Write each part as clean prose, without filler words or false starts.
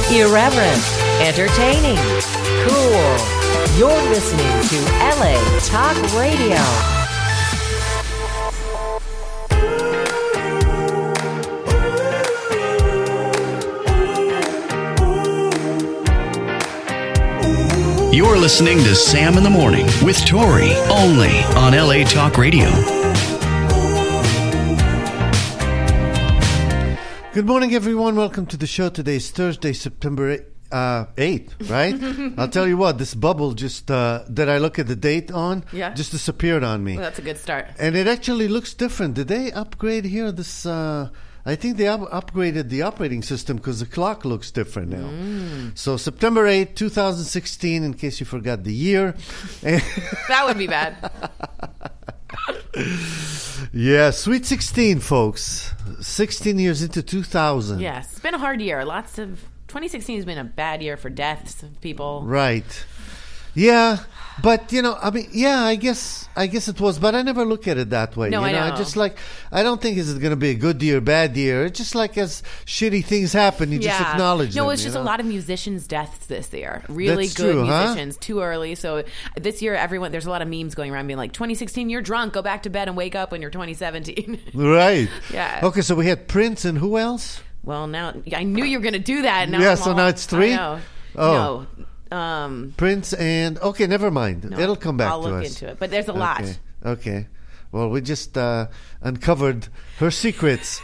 Irreverent, entertaining, cool. You're listening to LA Talk Radio. You're listening to Sam in the Morning with Tori, only on LA Talk Radio. Good morning, everyone. Welcome to the show. Today is Thursday, September 8th, right? I'll tell you what, this bubble just, that I look at the date on, just disappeared on me. Well, that's a good start. And it actually looks different. Did they upgrade here this... I think they upgraded the operating system because the clock looks different now. So September 8th, 2016, in case you forgot the year. That would be bad. Yeah, Sweet 16, folks. 16 years into 2000. Yes, it's been a hard year. 2016 has been a bad year for deaths of people. Right. Yeah, but I guess it was, but I never look at it that way. No, I know. I don't think it's going to be a good year, bad year. It's just like as shitty things happen, you just acknowledge them. No, it's just a lot of musicians' deaths this year. Really That's good true, musicians, too early. So this year, there's a lot of memes going around being like, 2016, you're drunk, go back to bed and wake up when you're 2017. Right. Yeah. Okay, so we had Prince and who else? Well, now, I knew you were going to do that. Now so now it's three? I know. Oh. No. Prince and... Okay, never mind. No, It'll come back to us. I'll look into it. But there's a lot. Okay. Well, we just uncovered her secrets.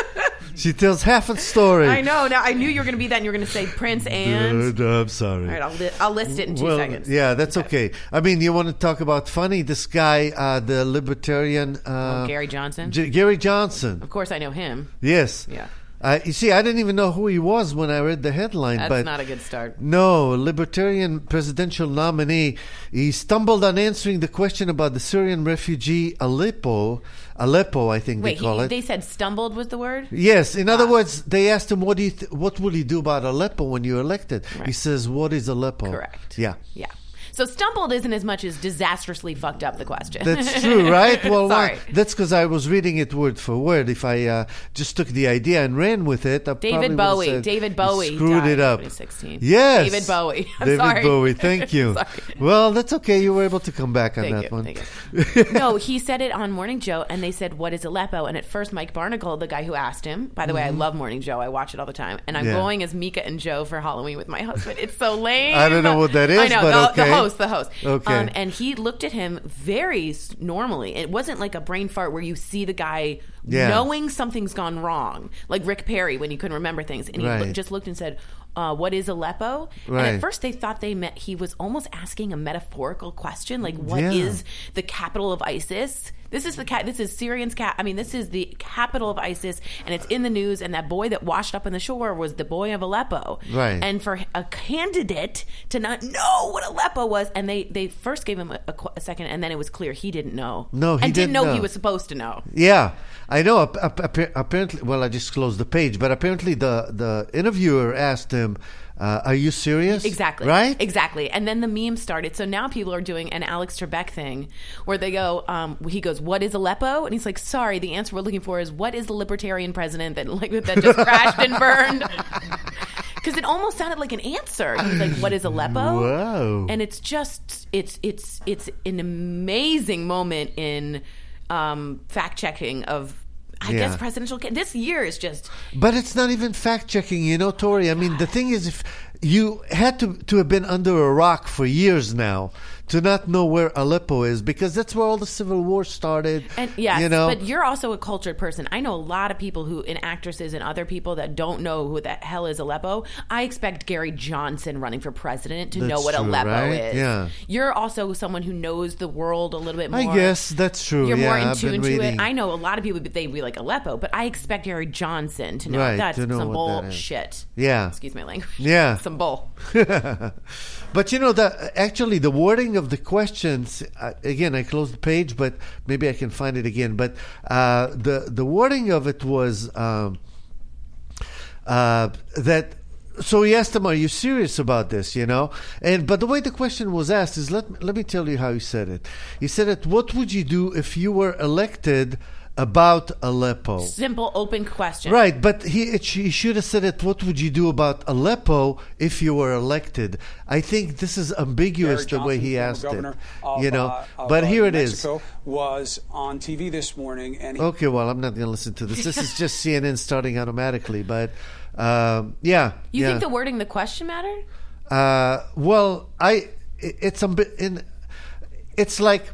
She tells half a story. I know. Now, I knew you were going to be that and you were going to say Prince and... I'm sorry. All right, I'll list it in 2 seconds. Yeah, that's okay. I mean, you want to talk about funny? This guy, the libertarian... Gary Johnson? Gary Johnson. Of course I know him. Yes. Yeah. You see, I didn't even know who he was when I read the headline. That's not a good start. No, Libertarian presidential nominee. He stumbled on answering the question about the Syrian refugee Aleppo, I think they call it. They said stumbled was the word? Yes. In other words, they asked him, what will you do about Aleppo when you're elected? Right. He says, what is Aleppo? Correct. Yeah. Yeah. So stumbled isn't as much as disastrously fucked up the question. That's true, right? Well, sorry. That's because I was reading it word for word. If I just took the idea and ran with it, I David Bowie screwed it up. 2016. Yes. David Bowie. David Bowie, thank you. Well, that's okay. You were able to come back on that one. Thank you. No, he said it on Morning Joe, and they said, what is Aleppo? And at first, Mike Barnacle, the guy who asked him, by the way, I love Morning Joe. I watch it all the time. And I'm going as Mika and Joe for Halloween with my husband. It's so lame. I don't know what that is, I know, but okay. The host. Okay. And he looked at him very normally. It wasn't like a brain fart where you see the guy knowing something's gone wrong, like Rick Perry when he couldn't remember things. And he just looked and said, what is Aleppo? Right. And at first they thought he was almost asking a metaphorical question, like what is the capital of ISIS? This is Syrian's this is the capital of ISIS, and it's in the news. And that boy that washed up on the shore was the boy of Aleppo. Right. And for a candidate to not know what Aleppo was, and they first gave him a second, and then it was clear he didn't know. No, he didn't know know. he was supposed to know. Yeah, I know. Apparently, well, I just closed the page, but apparently the interviewer asked him, are you serious? Exactly. Right? Exactly. And then the meme started. So now people are doing an Alex Trebek thing where they go, he goes, what is Aleppo? And he's like, sorry, the answer we're looking for is what is the libertarian president that just crashed and burned? Because it almost sounded like an answer. He's like, what is Aleppo? Whoa. And it's just, it's an amazing moment in fact checking of, I guess presidential. This year is just. But it's not even fact checking, Tori. I mean, the thing is, if you had to have been under a rock for years now to not know where Aleppo is, because that's where all the civil war started. And yes, but you're also a cultured person. I know a lot of people actresses and other people that don't know who the hell is Aleppo. I expect Gary Johnson running for president to know what Aleppo is. Yeah. You're also someone who knows the world a little bit more. I guess that's true. You're more in tune to it. I know a lot of people, they'd be like Aleppo, but I expect Gary Johnson to know that's some bullshit. Yeah. Excuse my language. Yeah. Some bull. But the wording of the questions, again, I closed the page, but maybe I can find it again. But the wording of it was that. So he asked him, "Are you serious about this?" but the way the question was asked is, let me tell you how he said it. He said it, "What would you do if you were elected about Aleppo. Simple, open question. Right, but he should have said it. What would you do about Aleppo if you were elected? I think this is ambiguous the way he asked it. But here it is. Mexico was on TV this morning, and okay, well, I'm not going to listen to this. This is just CNN starting automatically. But yeah, you think the wording, the question mattered? Well, it's like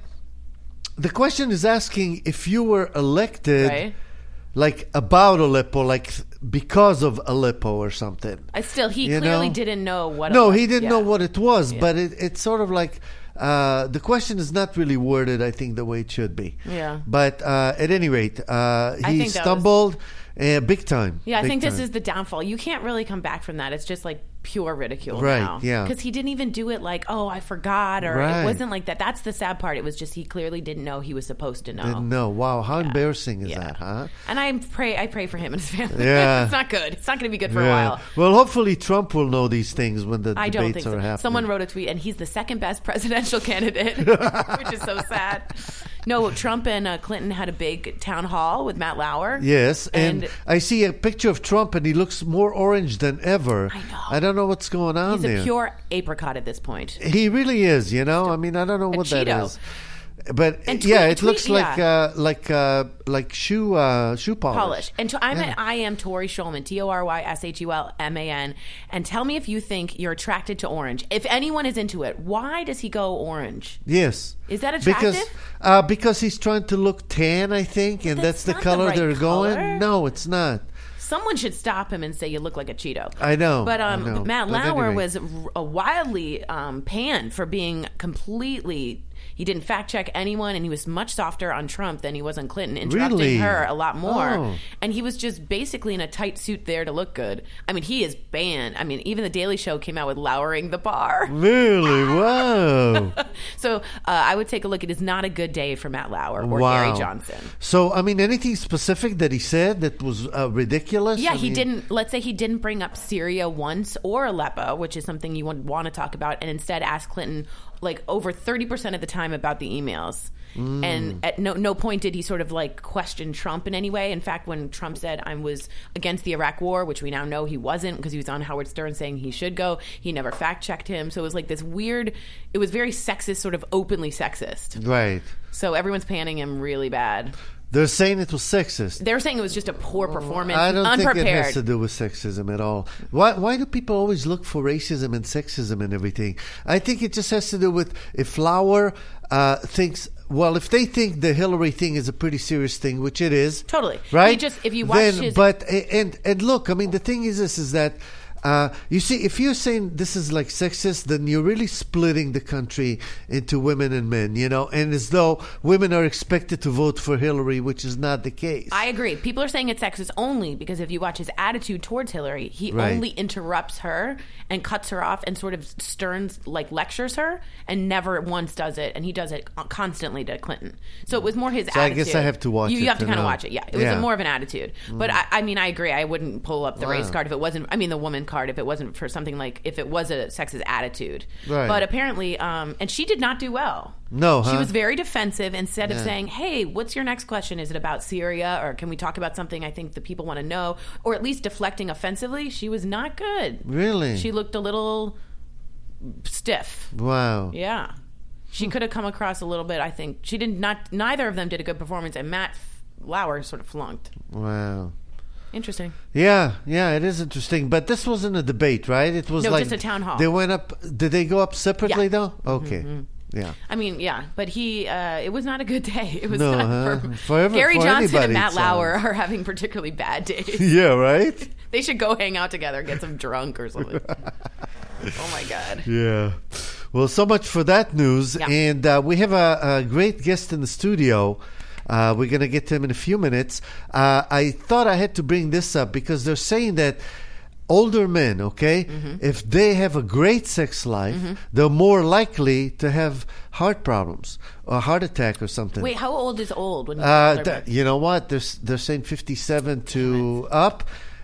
the question is asking if you were elected. Right. Like about Aleppo, like because of Aleppo or something. He clearly didn't know what. No, he didn't know what it was, Yeah. but it's sort of like the question is not really worded, I think, the way it should be. Yeah. But at any rate, he think that stumbled big time. Yeah, I big think this time. is the downfall. You can't really come back from that. It's just like pure ridicule Right, now. yeah. Because he didn't even do it like, oh, I forgot, or Right. it wasn't like that. That's the sad part. It was just he clearly didn't know he was supposed to know. Didn't know. Wow, how embarrassing is Yeah. that, huh? And I pray for him and his family. Yeah. It's not good. It's not going to be good for a while. Well, hopefully Trump will know these things when the I don't debates think are so. happening. Someone wrote a tweet, and he's the second best presidential candidate, which is so sad. No, Trump and Clinton had a big town hall with Matt Lauer. Yes, and And- I see a picture of Trump, and he looks more orange than ever. I know. I don't know what's going on He's there. a pure apricot at this point. He really is, I mean, I don't know what that Cheeto. is. But And it tweet- looks like yeah. like shoe polish. And I am Tori Schulman, ToryShulman, and tell me if you think you're attracted to orange. If anyone is into it, why does he go orange? Yes. Is that attractive? Because he's trying to look tan, I think, and that's the not the color right they're color. going. No, it's not. Someone should stop him and say you look like a Cheeto. I know. But I know. Matt But Lauer anyway. was wildly panned for being completely. He didn't fact check anyone, and he was much softer on Trump than he was on Clinton, interrupting Really? her a lot more. Oh. And he was just basically in a tight suit there to look good. I mean, he is banned. I mean, even the Daily Show came out with lowering the bar. Really? Wow. So I would take a look. It is not a good day for Matt Lauer or Wow. Gary Johnson. So, I mean, anything specific that he said that was ridiculous? Yeah, I he mean, didn't. Let's say he didn't bring up Syria once or Aleppo, which is something you would want to talk about, and instead ask Clinton like over 30% of the time about the emails. And at no point did he sort of like question Trump in any way. In fact, when Trump said I was against the Iraq war, which we now know he wasn't because he was on Howard Stern saying he should go, he never fact checked him. So it was like this weird, it was very sexist, sort of openly sexist. Right. So everyone's panning him really bad. They're saying it was sexist. They're saying it was just a poor performance, I don't unprepared. think it has to do with sexism at all. Why do people always look for racism and sexism and everything? I think it just has to do with if Lauer thinks, well, if they think the Hillary thing is a pretty serious thing, which it is. Totally. Right? He just, if you watch his... But, and look, I mean, the thing is that, you see, if you're saying this is like sexist, then you're really splitting the country into women and men, and as though women are expected to vote for Hillary, which is not the case. I agree. People are saying it's sexist only because if you watch his attitude towards Hillary, he Right. only interrupts her and cuts her off and sort of lectures her and never once does it. And he does it constantly to Clinton. So it was more his So I attitude. guess I have to watch you it have to to kind of know. watch it. Yeah. It was Yeah. more of an attitude. But I mean, I agree. I wouldn't pull up the race card if it wasn't, the woman card if it wasn't for something like, if it was a sexist attitude. Right. But apparently, and she did not do well. No, She huh? was very defensive. Instead of saying, hey, what's your next question? Is it about Syria? Or can we talk about something I think the people want to know? Or at least deflecting offensively, she was not good. Really? She looked a little stiff. Wow. Yeah. She could have come across a little bit, I think. She did not, neither of them did a good performance, and Matt Lauer sort of flunked. Wow. Interesting. Yeah, it is interesting. But this wasn't a debate, right? It was No, like just a town hall. They went up. Did they go up separately Yeah. though? Okay. Yeah. I mean, yeah, but it was not a good day. It was No, not huh? Gary for Johnson anybody, and Matt it Lauer sounds. are having particularly bad days. Yeah. Right. They should go hang out together, get some drunk or something. Oh my God. Yeah. Well, so much for that news, Yeah. and we have a great guest in the studio. We're going to get to him in a few minutes. I thought I had to bring this up because they're saying that older men, okay, if they have a great sex life, they're more likely to have heart problems or a heart attack or something. Wait, how old is old? When you say older men? You know what? They're saying 57 to up.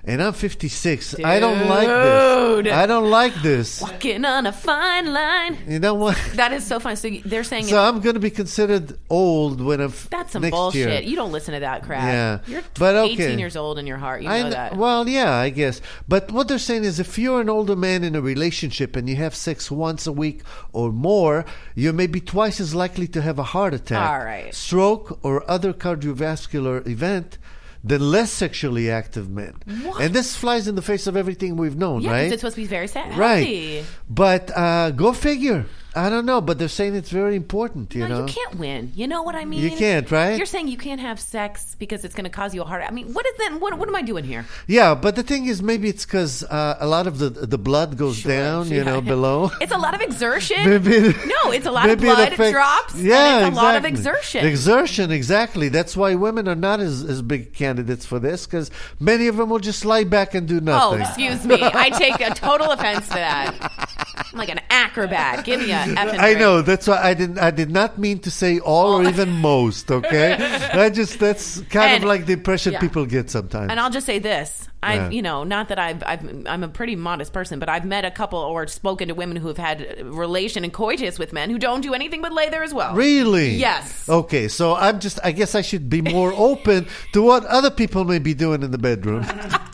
and I'm 56. I don't like this. I don't like this. Walking on a fine line. You know what? That is so fun. So they're saying So I'm going to be considered old when I'm that's some next bullshit. year. You don't listen to that crap. Yeah. You're But okay. 18 years old in your heart. You know that. Well, yeah, I guess. But what they're saying is if you're an older man in a relationship and you have sex once a week or more, you're maybe twice as likely to have a heart attack, All right. stroke, or other cardiovascular event than less sexually active men. What? And this flies in the face of everything we've known, Yeah, 'cause right? it's supposed to be very sad. Right. But go figure. I don't know, but they're saying it's very important, you know? You can't win. You know what I mean? You can't, right? You're saying you can't have sex because it's going to cause you a heart. I mean, what is that? What am I doing here? Yeah, but the thing is, maybe it's because a lot of the blood goes down, you know, below. It's a lot of exertion. Maybe- no, it's a lot of maybe it blood affects- drops. Yeah, and it's a lot of exactly. exertion. Exertion, exactly. That's why women are not as big candidates for this, because many of them will just lie back and do Oh, nothing. excuse me. I take a total offense to that. I'm like an acrobat. Give me a effing I break. know. That's why I did not mean to say all or even most. Okay, that's kind of And- like the impression yeah. people get sometimes. And I'll just say this. Yeah. Not that I'm a pretty modest person, but I've met a couple or spoken to women who have had relation and coitus with men who don't do anything but lay there as well. Really? Yes. Okay, so I guess I should be more open to what other people may be doing in the bedroom.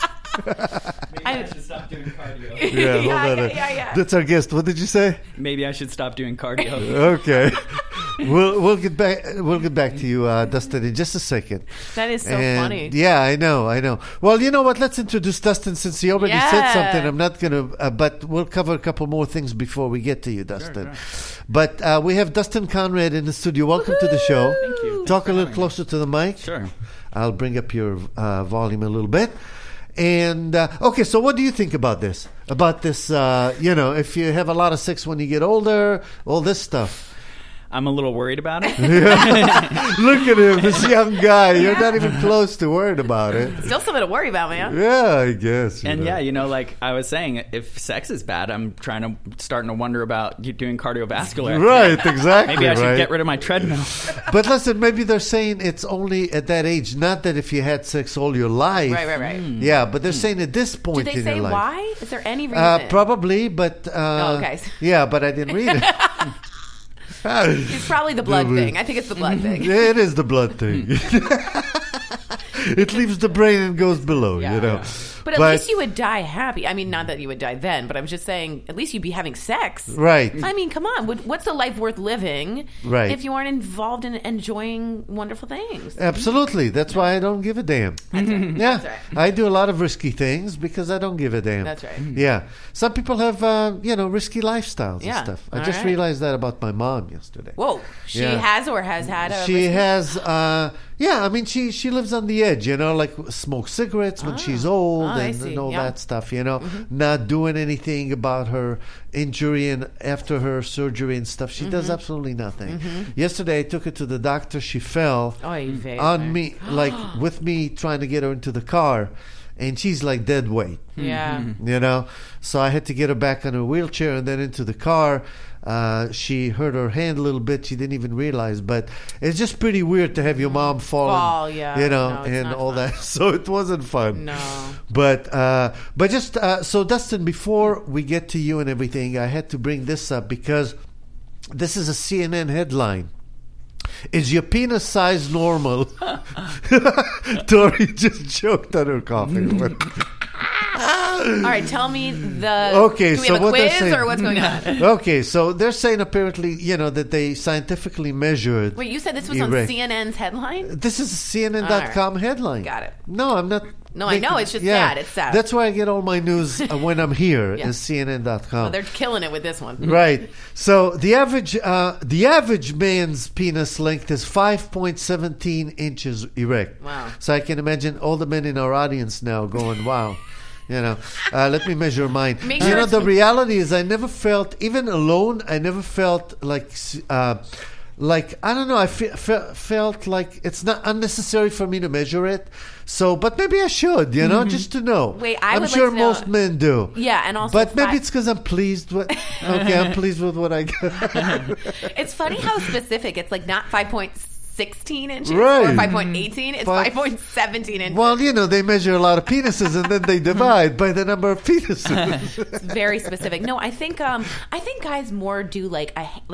Maybe I should stop doing cardio. Yeah, hold on. Yeah. That's our guest. What did you say? Maybe I should stop doing cardio. Okay, we'll get back. We'll get back to you, Dustin, in just a second. That is so And, funny. Yeah, I know. Well, you know what? Let's introduce Dustin since he already said Yeah. something. I'm not gonna, but we'll cover a couple more things before we get to you, Dustin. Sure. But we have Dustin Conrad in the studio. Welcome to the show. Thank you. Talk a Thanks for little having closer to the mic. Sure. I'll bring up your volume a little bit. And okay, so what do you think about this? About this, if you have a lot of sex when you get older, all this stuff. I'm a little worried about it. Look at him, this young guy. You're not even close to worried about it. Still something to worry about, man. Yeah, I guess. And like I was saying, if sex is bad, I'm starting to wonder about doing cardiovascular. Right, exactly. Maybe I should right. get rid of my treadmill. But listen, maybe they're saying it's only at that age, not that if you had sex all your life. Right. Yeah, but they're saying at this Do point they in say your life. why? Is there any reason? Probably, but okay. yeah, but I didn't read it. It's probably the blood thing. I think it's the blood thing. It is the blood thing. It leaves the brain and goes below, Yeah. you know. But at least you would die happy. I mean, not that you would die then, but I'm just saying, at least you'd be having sex. Right. I mean, come on. What's a life worth living Right. if you aren't involved in enjoying wonderful things? Absolutely. That's why I don't give a damn. Yeah. That's right. I do a lot of risky things because I don't give a damn. That's right. Yeah. Some people have, risky lifestyles Yeah. and stuff. I All just right. realized that about my mom yesterday. Whoa. She Yeah. has or has had a She risky- has, I mean, she lives on the edge, like smokes cigarettes when she's old I and, see. all Yeah. that stuff, not doing anything about her injury and after her surgery and stuff. She does absolutely nothing. Yesterday, I took her to the doctor. She fell Oy vey. on me, like with me trying to get her into the car. And she's like dead weight, Yeah. So I had to get her back on her wheelchair and then into the car. She hurt her hand a little bit. She didn't even realize, but it's just pretty weird to have your mom fall, yeah. No, it's and not all fun. that. So it wasn't fun. No. But just so Dustin, before we get to you and everything, I had to bring this up because this is a CNN headline. Is your penis size normal? Tori just choked on her coffee. All right, tell me the. Okay, do we so have a what they're quiz saying- or what's going on? Okay, so they're saying apparently, that they scientifically measured. Wait, you said this was on erect- CNN's headline? This is a CNN.com headline. Got it. No, I'm not. No, I know, it's just sad. It's sad. That's why I get all my news when I'm here Yeah. is CNN.com. Oh, they're killing it with this one. Right. So the average man's penis length is 5.17 inches erect. Wow. So I can imagine all the men in our audience now going, "Wow." Let me measure mine. Make sure The it's- reality is I never felt, even alone, I never felt like I don't know, I felt like it's not unnecessary for me to measure it. So, but maybe I should, just to know. Wait, I I'm would sure like to know- most men do. Yeah, and also. But maybe it's because I'm pleased with. Okay, I'm pleased with what I got. It's funny how specific. It's like not 5.6 5.16 inches Right. or 5.18. It's 5.17 inches. Well, they measure a lot of penises and then they divide by the number of penises. It's very specific. No, I think guys more do like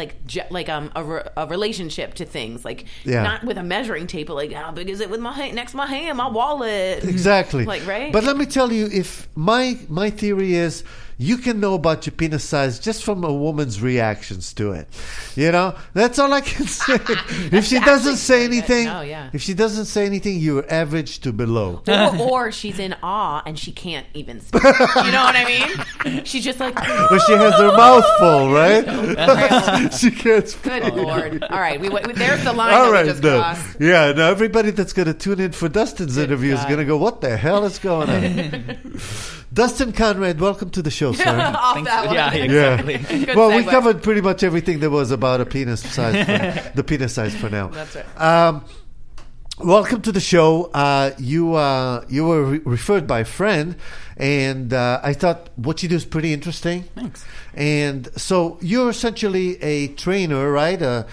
a relationship to things, like not with a measuring tape, but like how big is it with next to my hand, my wallet. Exactly. Like, right? But let me tell you, if my theory is you can know about your penis size just from a woman's reactions to it. That's all I can say. If she doesn't say anything, if she doesn't say anything, you're average to below. Or she's in awe and she can't even speak. You know what I mean? She's just like, or she has her mouth full, right? She can't speak. Good Lord. All right, there's the line all that right, we just crossed. Yeah, now everybody that's going to tune in for Dustin's interview is going to go, what the hell is going on? Dustin Conrad, welcome to the show, sir. Off that one. Yeah, exactly. Good Well, we segue. covered pretty much everything there was about a penis size, the penis size for now. That's right. Welcome to the show. You were referred by a friend, and I thought what you do is pretty interesting. Thanks. And so you're essentially a trainer, right?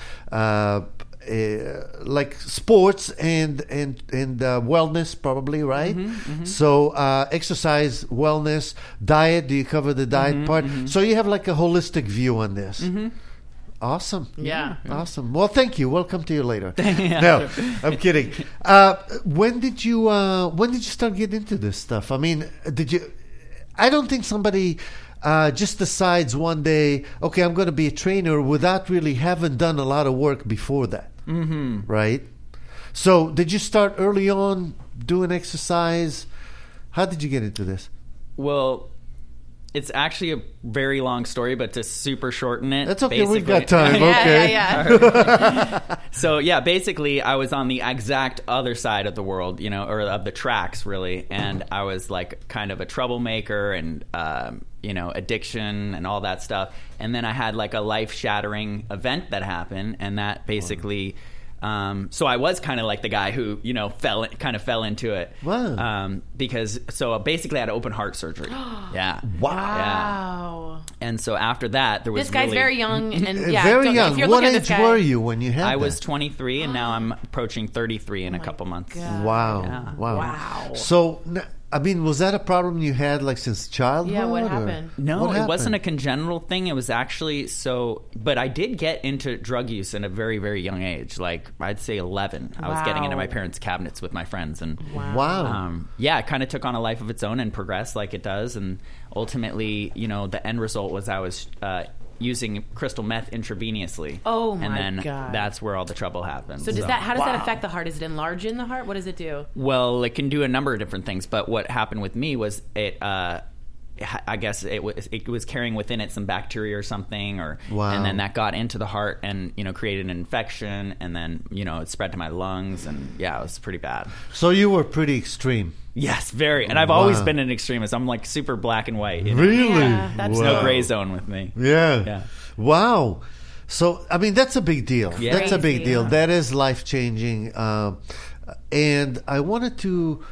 Like sports and wellness, probably, right? So exercise, wellness, diet. Do you cover the diet part? So you have like a holistic view on this. Awesome. Yeah. Awesome. Well, thank you. We'll come to you later. No, I'm kidding. When did you start getting into this stuff? I mean, I don't think somebody just decides one day, okay, I'm going to be a trainer without really having done a lot of work before that. Right? So did you start early on doing exercise? How did you get into this? Well, it's actually a very long story, but to super shorten it. That's okay. Basically, We've got time. Yeah, Okay. So yeah, basically I was on the exact other side of the world, or of the tracks really. And I was like kind of a troublemaker and, addiction and all that stuff. And then I had like a life-shattering event that happened, and that basically, so I was kind of like the guy who, fell into it. Wow. Because basically I had open heart surgery. Yeah. Wow. And so after that, there was This guy's really, very young and Very young. If you're What looking at age this guy, were you when you had I that? was 23, and now I'm approaching 33 in a couple months. Wow. Yeah. Wow. So, I mean, was that a problem you had like since childhood? Yeah, what or- happened? No, What it wasn't a happened? congenital thing. It was actually but I did get into drug use at a very, very young age. Like, I'd say 11. I was getting into my parents' cabinets with my friends. And Wow. it kind of took on a life of its own and progressed like it does. And ultimately, the end result was I was using crystal meth intravenously. Oh, my And then God. that's where all the trouble happened. So how does that affect the heart? Is it enlarge in the heart? What does it do? Well, it can do a number of different things, but what happened with me was I guess it was carrying within it some bacteria or something, and then that got into the heart and created an infection, and then it spread to my lungs, and it was pretty bad. So you were pretty extreme. Yes, very. And I've always been an extremist. I'm like super black and white. Really? Yeah, that's No gray zone with me. Yeah. Wow. So, I mean, that's a big deal. Yeah. That's a big Crazy, deal. yeah. That is life-changing. And I wanted to...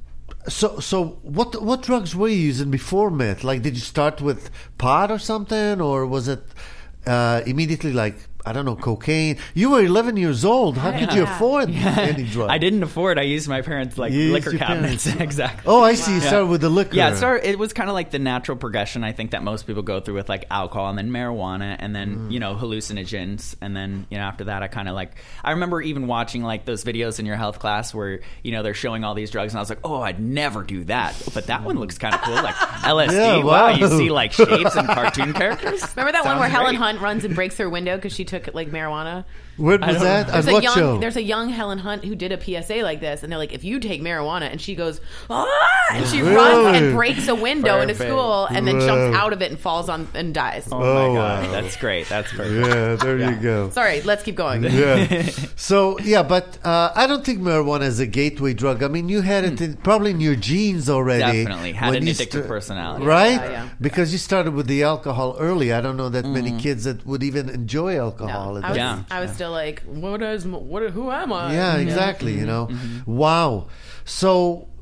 So what drugs were you using before meth? Like, did you start with pot or something? Or was it immediately like... I don't know, cocaine. You were 11 years old. How could you afford any drug? I didn't afford. I used my parents' You used liquor your cabinets. parents. Exactly. Oh, I see. You started with the liquor. Yeah, it was kind of like the natural progression, I think, that most people go through with like alcohol and then marijuana and then, hallucinogens. And then, after that, I kind of I remember even watching like those videos in your health class where, they're showing all these drugs. And I was like, oh, I'd never do that. But that one looks kind of cool. Like LSD. Yeah, wow. wow. You see like shapes and cartoon characters. Remember that one Sounds where Helen great. Hunt runs and breaks her window because she took like marijuana? When was that? There's On what show? There's a young Helen Hunt who did a PSA like this, and they're like, if you take marijuana, and she goes, ah, and she runs and breaks a window in a Perfect. school, and then jumps Wow. out of it and falls on and dies. Oh, Oh, my God. wow. That's great. That's perfect. Yeah, there you go. Sorry, let's keep going. Yeah. So, but I don't think marijuana is a gateway drug. I mean, you had it probably in your genes already. Definitely. Had when an you addictive personality. Right? Yeah. Because you started with the alcohol early. I don't know that many kids that would even enjoy alcohol. No, at that Yeah. I was still like, who am I? Yeah, exactly. Wow. So,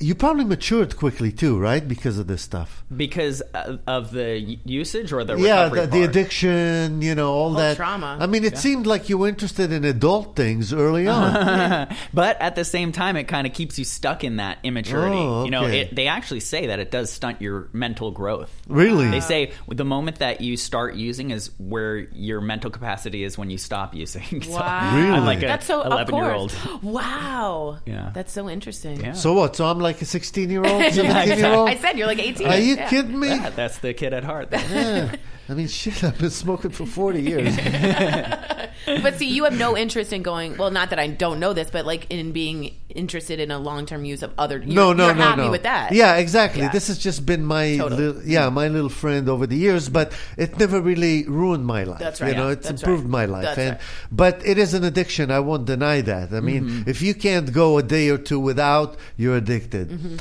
you probably matured quickly too, right? Because of this stuff. Because of the usage or the Yeah, recovery the part? addiction, all that trauma. I mean, it seemed like you were interested in adult things early on. But at the same time, it kind of keeps you stuck in that immaturity. Oh, okay. They actually say that it does stunt your mental growth. Really? They say the moment that you start using is where your mental capacity is when you stop using. So Wow. Really? I'm like That's so 11-year-old. of course. Wow. Yeah. That's so interesting. Yeah. So what? So I'm like a 16-year-old, 17-year-old? I said you're like 18. Are you Yeah. kidding me? Yeah, that's the kid at heart. Yeah. I mean, shit, I've been smoking for 40 years. But see, you have no interest in going. Well, not that I don't know this, but like in being interested in a long-term use of other. No. You're happy with that. Yeah, exactly. Yeah. This has just been my Totally. my little friend over the years, but it never really ruined my life. That's right. It's That's improved right. my life. That's And right. but it is an addiction. I won't deny that. I mean, if you can't go a day or two without, you're addicted.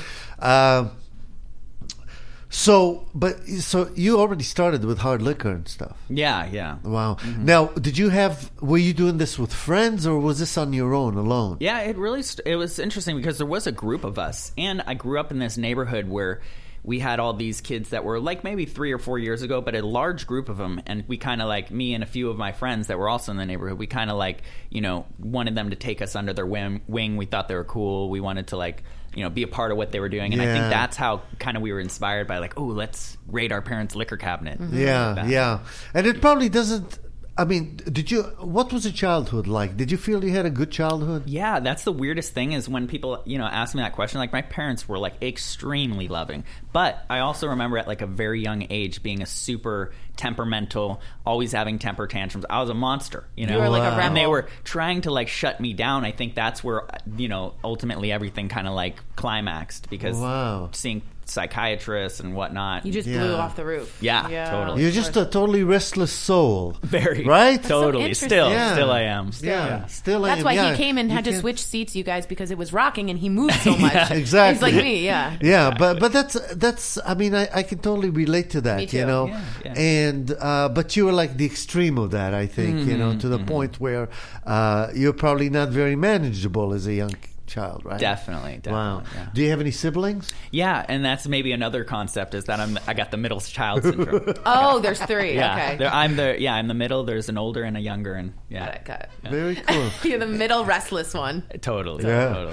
So you already started with hard liquor and stuff. Yeah. Wow. Now, were you doing this with friends or was this on your own, alone? Yeah, it was interesting because there was a group of us, and I grew up in this neighborhood where we had all these kids that were like maybe 3 or 4 years ago, but a large group of them, and we kind of like, me and a few of my friends that were also in the neighborhood, we kind of like, wanted them to take us under their wing. We thought they were cool. We wanted to like, be a part of what they were doing. And I think that's how kind of we were inspired by like, oh, let's raid our parents' liquor cabinet. Yeah. And it probably doesn't. I mean, what was your childhood like? Did you feel you had a good childhood? Yeah, that's the weirdest thing is when people, ask me that question, like my parents were like extremely loving. But I also remember at like a very young age being a super temperamental, always having temper tantrums. I was a monster, You were like a rebel. And they were trying to like shut me down. I think that's where, ultimately everything kind of like climaxed because seeing psychiatrists and whatnot. You just blew off the roof. Yeah, totally. You're just a totally restless soul. Very. Right? Totally. so Still I am. Still I am. That's why Yeah. he came and You had to can't- switch seats, you guys, because it was rocking and he moved so much. Exactly. He's like me, yeah. Yeah, but that's. I mean, I can totally relate to that. Me too. Yeah. And but you were like the extreme of that. I think to the point where you're probably not very manageable as a young child, right? Definitely. Wow. Yeah. Do you have any siblings? Yeah, and that's maybe another concept is that I got the middle child syndrome. Oh, there's 3. Yeah, Okay. I'm the middle. There's an older and a younger, and Got it. Very cool. You're the middle restless one. totally.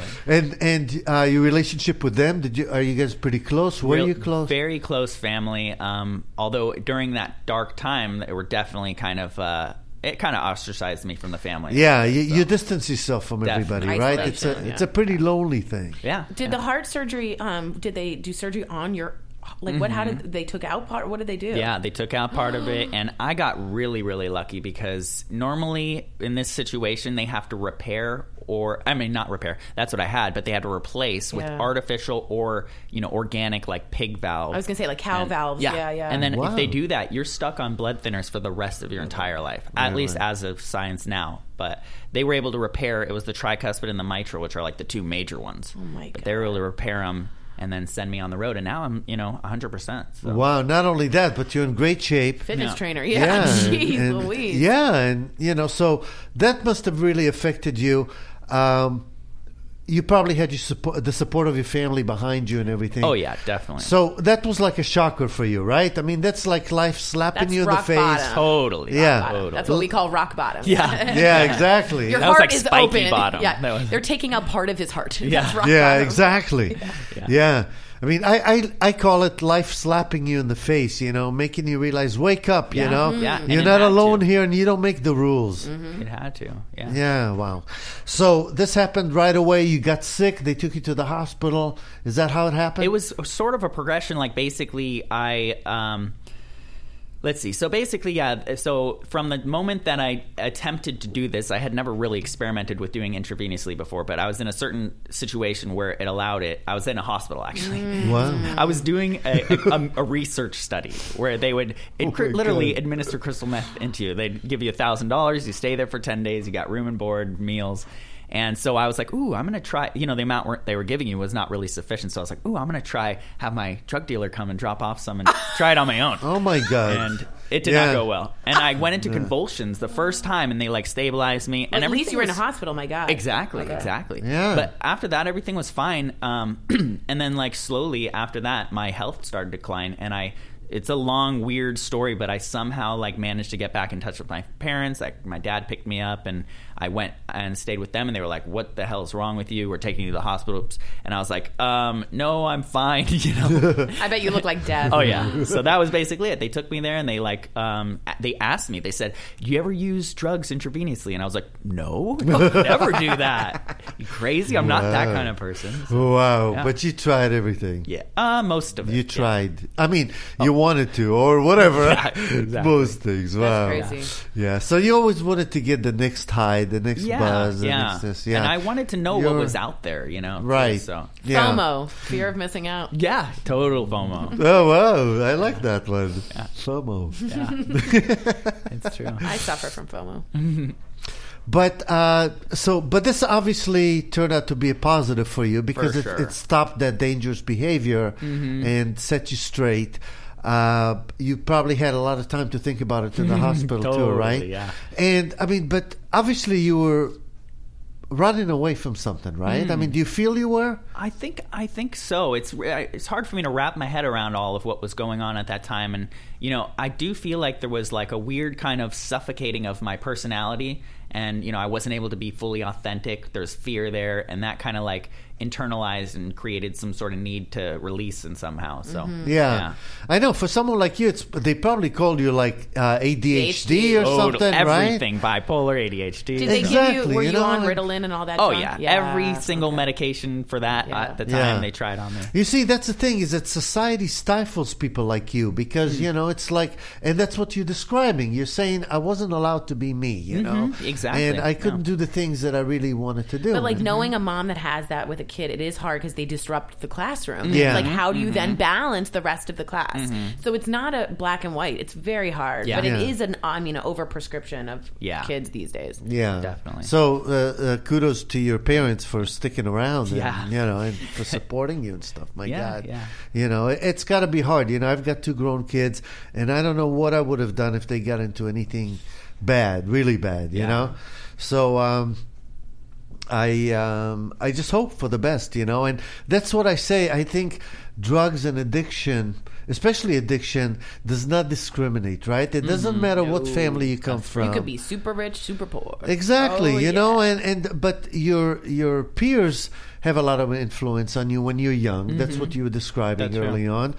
And your relationship with them? Are you guys pretty close? Were you close? Very close family. Although during that dark time, they were definitely kind of. It kind of ostracized me from the family. Yeah, you distance yourself from everybody, Definitely. right? Isolation, It's a pretty lonely thing. Yeah. Did the heart surgery, did they do surgery on your, like how did they took out part, what did they do? Yeah, they took out part of it, and I got really, really lucky because normally in this situation they have to repair not repair. That's what I had, but they had to replace with artificial or organic like pig valves. I was gonna say like cow valves. Yeah. And then Wow. if they do that, you're stuck on blood thinners for the rest of your entire life, at least as of science now. But they were able to repair. It was the tricuspid and the mitral, which are like the 2 major ones. Oh my But they were able to repair them and then send me on the road, and now I'm 100%. So. Wow, not only that, but you're in great shape. Fitness Yeah. trainer. Yeah. Jeez and- Louise. Yeah, and so that must have really affected you. You probably had the support of your family behind you and everything. Oh yeah, definitely. So that was like a shocker for you, right? I mean, that's like life slapping That's you in the rock face. bottom. Totally. Yeah. Totally. That's what we call rock bottom. Yeah. Yeah, exactly. Your That was heart like is spiky open. bottom. Yeah. That was- They're taking out part of his heart. Yeah. That's rock Yeah, bottom. exactly. Yeah. I mean, I call it life slapping you in the face, making you realize, wake up, Yeah. Yeah, and You're it not had alone to. here and you don't make the rules. It had to. Yeah. Yeah, wow. So this happened right away. You got sick. They took you to the hospital. Is that how it happened? It was sort of a progression. Like basically, let's see. So basically, yeah. So from the moment that I attempted to do this, I had never really experimented with doing intravenously before, but I was in a certain situation where it allowed it. I was in a hospital, actually. Wow. I was doing a research study where they would literally God. administer crystal meth into you. They'd give you $1,000. You stay there for 10 days. You got room and board, meals. And so I was like, ooh, I'm going to try, the amount they were giving you was not really sufficient. So I was like, ooh, I'm going to have my drug dealer come and drop off some and try it on my own. Oh, my God. And It did not go well. And I went into convulsions the first time, and they like stabilized me. And at least you were in a was- hospital, my God. Exactly. Yeah. But after that, everything was fine. And then like slowly after that, my health started to decline, and it's a long, weird story, but I somehow like managed to get back in touch with my parents. Like my dad picked me up, and I went and stayed with them, and they were like, "What the hell is wrong with you? We're taking you to the hospital." And I was like, "No, I'm fine." You know. I bet you look like death. Oh yeah. So that was basically it. They took me there, and they like they asked me. They said, "Do you ever use drugs intravenously?" And I was like, "No, never do that. You crazy? I'm not that kind of person." So, Wow. Yeah. But you tried everything. yeah, most of it. You yeah. tried. I mean, you wanted to, or whatever. Yeah, exactly. Most things. Wow. That's crazy. Yeah. So you always wanted to get the next high, the next buzz, the next this. Yeah. And I wanted to know what was out there, you know. too, Right. So Yeah. FOMO, fear of missing out. yeah, total FOMO. Oh wow! I like that one. FOMO. Yeah, it's true. I suffer from FOMO. But but this obviously turned out to be a positive for you because For sure. it stopped that dangerous behavior and set you straight. You probably had a lot of time to think about it in the hospital too, Totally, right? yeah. And I mean, but obviously you were running away from something, right? I mean, do you feel you were? I think so. It's hard for me to wrap my head around all of what was going on at that time, and you know, I do feel like there was like a weird kind of suffocating of my personality, and you know, I wasn't able to be fully authentic. There's fear there, and that kind of like internalized and created some sort of need to release in somehow. So Yeah. I know. For someone like you, they probably called you like ADHD or something, everything, bipolar, ADHD. Did they Exactly, give you? Were you you, know, on and- Ritalin and all that? Oh junk? yeah, every single medication for that Yeah. at the time Yeah. they tried on me. You see, that's the thing, is that society stifles people like you because, you know, it's like, and that's what you're describing. You're saying, I wasn't allowed to be me, you know? exactly. And I couldn't Yeah. do the things that I really wanted to do. But like knowing a mom that has that with a kid, it is hard because they disrupt the classroom. Yeah. Like how do you then balance the rest of the class? So it's not a black and white. It's very hard. Yeah. But it Yeah. is an over prescription of Yeah. kids these days. Yeah, Definitely. So kudos to your parents for sticking around, Yeah. and, you know, and for supporting you and stuff. My Yeah, God, yeah. you know, it's got to be hard. You know, I've got 2 grown kids, and I don't know what I would have done if they got into anything bad, really bad. You Yeah. know, so I just hope for the best. You know, and that's what I say. I think drugs and addiction, especially addiction, does not discriminate, right? It doesn't matter what family you come from. You could be super rich, super poor. Exactly, Oh, you yeah. know, and but your peers have a lot of influence on you when you're young. That's what you were describing That's early on.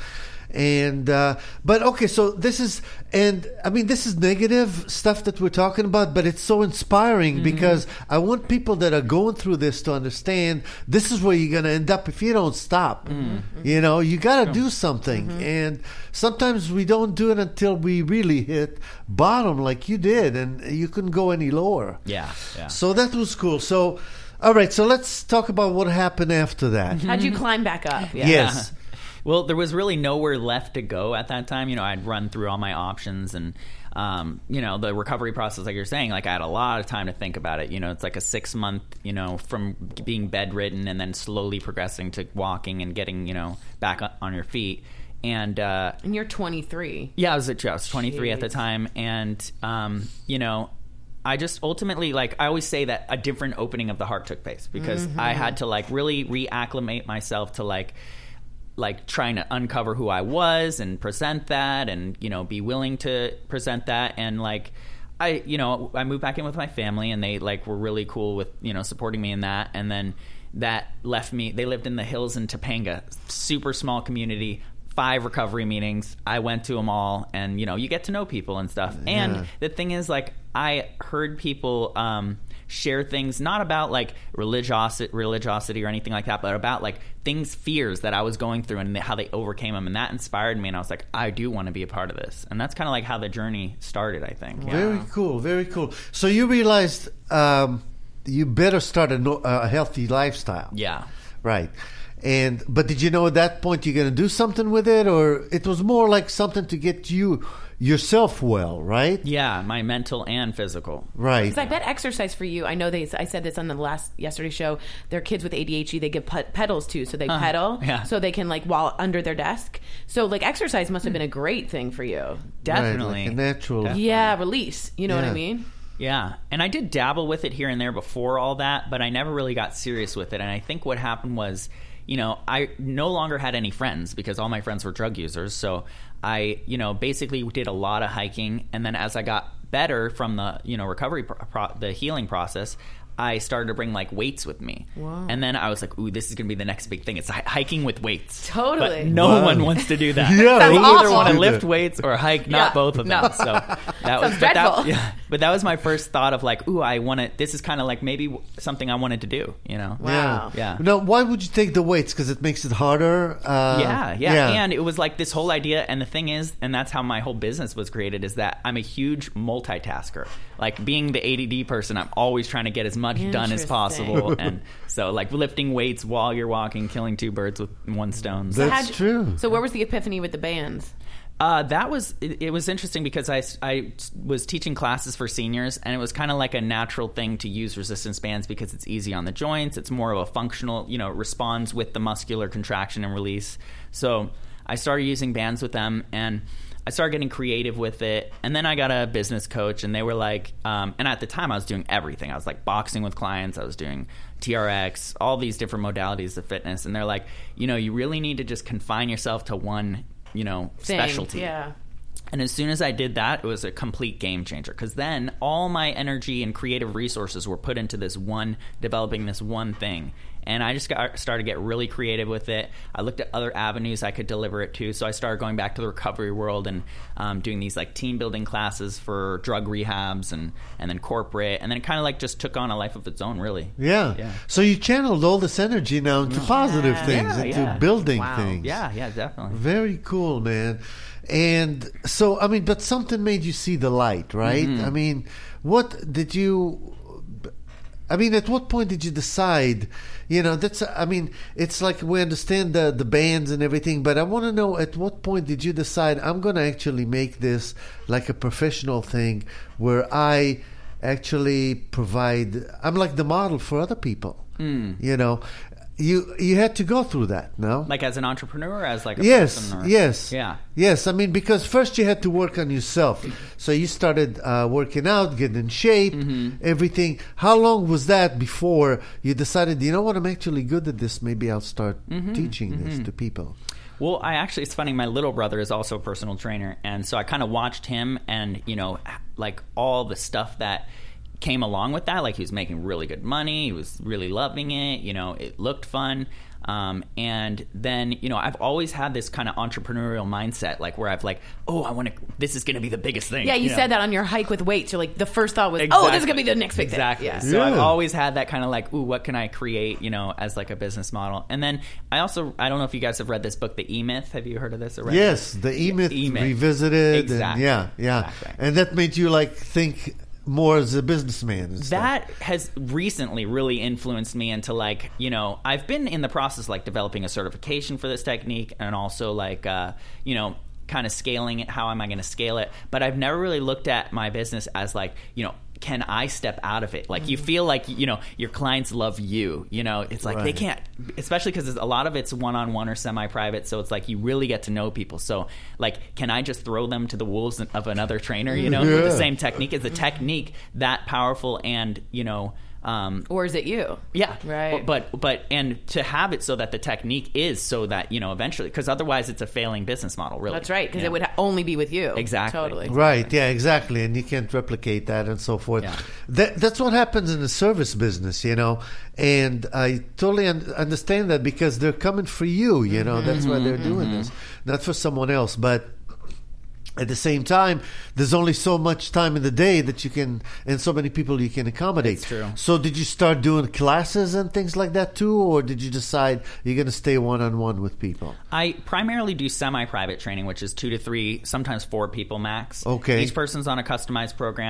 And but okay, so this is, and I mean, this is negative stuff that we're talking about, but it's so inspiring because I want people that are going through this to understand this is where you're going to end up if you don't stop. You know, you got to do something, and sometimes we don't do it until we really hit bottom, like you did, and you couldn't go any lower. Yeah, yeah. So that was cool. So, all right, so let's talk about what happened after that. How'd you climb back up? Yeah. Yes. Well, there was really nowhere left to go at that time. You know, I'd run through all my options, and you know, the recovery process, like you're saying, like I had a lot of time to think about it. You know, it's like a 6-month, you know, from being bedridden and then slowly progressing to walking and getting, you know, back on your feet. And you're 23. yeah, I was 23 at the Jeez. time, and you know, I just ultimately, like, I always say that a different opening of the heart took place because I had to like really reacclimate myself to like trying to uncover who I was and present that, and you know, be willing to present that. And like I moved back in with my family, and they like were really cool with, you know, supporting me in that. And then that left me. They lived in the hills in Topanga, super small community. 5 recovery meetings. I went to them all, and you know, you get to know people and stuff. And the thing is, like, I heard people share things not about like religiosity or anything like that, but about like fears that I was going through and how they overcame them, and that inspired me. And I was like, I do want to be a part of this, and that's kind of like how the journey started, I think. Yeah. Very cool, very cool. So you realized you better start a healthy lifestyle. Yeah. Right. But did you know at that point you're going to do something with it, or it was more like something to get you yourself well, right? Yeah, my mental and physical. Right. Because I bet exercise for you, I know I said this on the yesterday's show, their kids with ADHD, they give pedals too. So they pedal so they can while under their desk. So exercise must have been a great thing for you. Definitely. Right, like a natural. Yeah, release. You know what I mean? Yeah, and I did dabble with it here and there before all that, but I never really got serious with it. And I think what happened was, I no longer had any friends because all my friends were drug users. So I, basically did a lot of hiking. And then as I got better from the, recovery, the healing process, I started to bring weights with me. Wow. And then I was like, ooh, this is going to be the next big thing. It's hiking with weights. Totally. But no one wants to do that. Yeah, they either awesome. want to lift weights or hike, not both of them. No. So that was dreadful. but that was my first thought of ooh, I want to, this is kind of maybe something I wanted to do, Wow. Yeah. Now, why would you take the weights? Because it makes it harder? Yeah. And it was this whole idea. And the thing is, and that's how my whole business was created, is that I'm a huge multitasker. Being the ADD person, I'm always trying to get as much done as possible. And so lifting weights while you're walking, killing two birds with one stone. That's true. So where was the epiphany with the bands? It was interesting because I was teaching classes for seniors, and it was kind of like a natural thing to use resistance bands because it's easy on the joints. It's more of a functional, it responds with the muscular contraction and release. So I started using bands with them, and I started getting creative with it. And then I got a business coach, and they were and at the time I was doing everything. I was boxing with clients. I was doing TRX, all these different modalities of fitness. And they're like, you really need to just confine yourself to one, specialty. Yeah. And as soon as I did that, it was a complete game changer, because then all my energy and creative resources were put into developing this one thing. And I just started to get really creative with it. I looked at other avenues I could deliver it to. So I started going back to the recovery world and doing these team building classes for drug rehabs and then corporate. And then it kind of just took on a life of its own, really. Yeah. So you channeled all this energy now into positive things, into building things. Yeah, definitely. Very cool, man. And so, but something made you see the light, right? Mm-hmm. At what point did you decide, it's we understand the bands and everything, but I want to know, at what point did you decide, I'm going to actually make this a professional thing where I actually provide, I'm the model for other people, You had to go through that, no? As an entrepreneur, or as a yes, person? Yes. Yeah. Yes, because first you had to work on yourself. So you started working out, getting in shape, everything. How long was that before you decided, I'm actually good at this, maybe I'll start teaching this to people? Well, it's funny, my little brother is also a personal trainer, and so I kind of watched him and, all the stuff that came along with that. He was making really good money, he was really loving it, it looked fun, and then I've always had this kind of entrepreneurial mindset, where I've I want to, this is going to be the biggest thing. Yeah, you said that on your hike with weights. You're the first thought was, exactly. This is going to be the next big thing. Exactly. Yeah. So I've always had that kind of ooh, what can I create, as a business model. And then I don't know if you guys have read this book, The E-Myth. Have you heard of this already? Yes, The E-Myth Revisited. Exactly. And Exactly. And that made you think more as a businessman and stuff. That has recently really influenced me into I've been in the process developing a certification for this technique, and also kind of scaling it. How am I going to scale it? But I've never really looked at my business as can I step out of it? You feel your clients love you. It's right. They can't, especially because a lot of it's one-on-one or semi-private. So it's you really get to know people. So can I just throw them to the wolves of another trainer? With the same technique? Is the technique that powerful? And or is it you? Yeah, right. But and to have it so that the technique is so that eventually, because otherwise it's a failing business model. Really, that's right. Because it would only be with you. Exactly. Totally. Right. Yeah. Exactly. And you can't replicate that and so forth. Yeah. That's what happens in the service business, And I totally understand that, because they're coming for you. That's why they're doing this, not for someone else, but. At the same time, there's only so much time in the day that you can, and so many people you can accommodate. That's true. So did you start doing classes and things like that too, or did you decide you're going to stay one-on-one with people? I primarily do semi-private training, which is 2 to 3, sometimes 4 people max. Okay. Each person's on a customized program.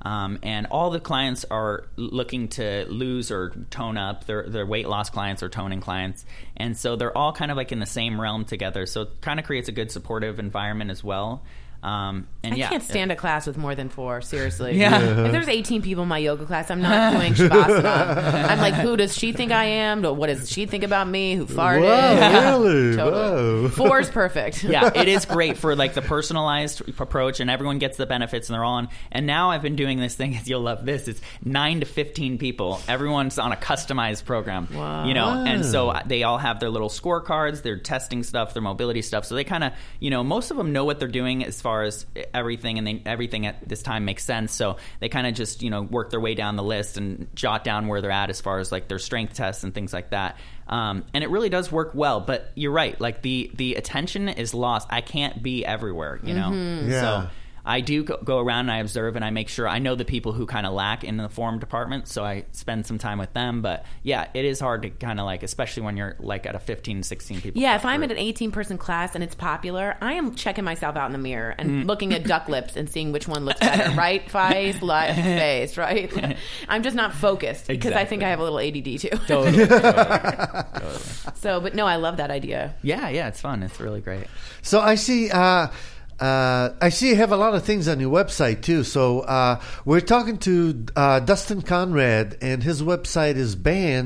And all the clients are looking to lose or tone up. They're weight loss clients or toning clients. And so they're all kind of like in the same realm together. So it kind of creates a good supportive environment as well. And I can't stand a class with more than 4, seriously. Yeah. If there's 18 people in my yoga class, I'm not doing Shavasana. I'm like, who does she think I am? What does she think about me? Who farted? Wow, really? Totally. Whoa. 4 is perfect. Yeah, it is great for like the personalized approach, and everyone gets the benefits, and they're all on. And now I've been doing this thing, you'll love this. It's 9 to 15 people. Everyone's on a customized program. Wow. You know, and so they all have their little scorecards, their testing stuff, their mobility stuff. So they kind of, you know, most of them know what they're doing as far as everything, and everything at this time makes sense. So they kind of just, you know, work their way down the list and jot down where they're at as far as like their strength tests and things like that. And it really does work well. But you're right, like the attention is lost. I can't be everywhere, you know. Yeah. So I do go around and I observe, and I make sure I know the people who kind of lack in the form department, so I spend some time with them. But yeah, it is hard to kind of like, especially when you're like at a 15, 16 people. Yeah, if I'm at an 18-person class and it's popular, I am checking myself out in the mirror and looking at duck lips and seeing which one looks better. Right face, left face, right? I'm just not focused because I think I have a little ADD too. Totally. So, but no, I love that idea. Yeah, it's fun. It's really great. So I see you have a lot of things on your website too. So we're talking to Dustin Conrad, and his website is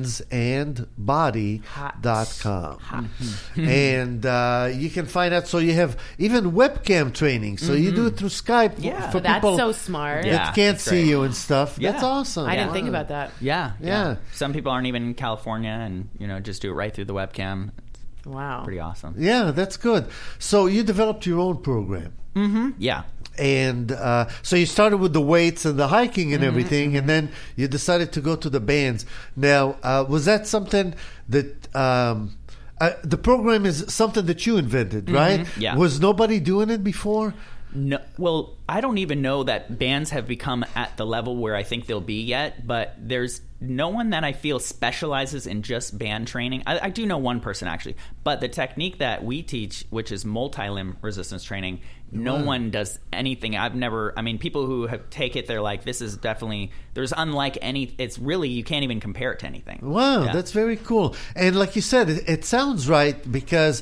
bandsandbody.com. And you can find out. So you have even webcam training. So you do it through Skype for That's people so smart. that can't see you and stuff. Yeah. That's awesome. I didn't think about that. Yeah. Some people aren't even in California, and you know, just do it right through the webcam. Wow. Pretty awesome. Yeah, that's good. So you developed your own program. Yeah. And so you started with the weights and the hiking and everything, and then you decided to go to the bands. Now, was that something that the program is something that you invented, right? Yeah. Was nobody doing it before? No, well, I don't even know that bands have become at the level where I think they'll be yet, but there's no one that I feel specializes in just band training. I do know one person, actually, but the technique that we teach, which is multi-limb resistance training, no one does anything. People who take it, they're like, this is definitely, there's unlike any, it's really, you can't even compare it to anything. Wow, Yeah. that's very cool. And like you said, it sounds right because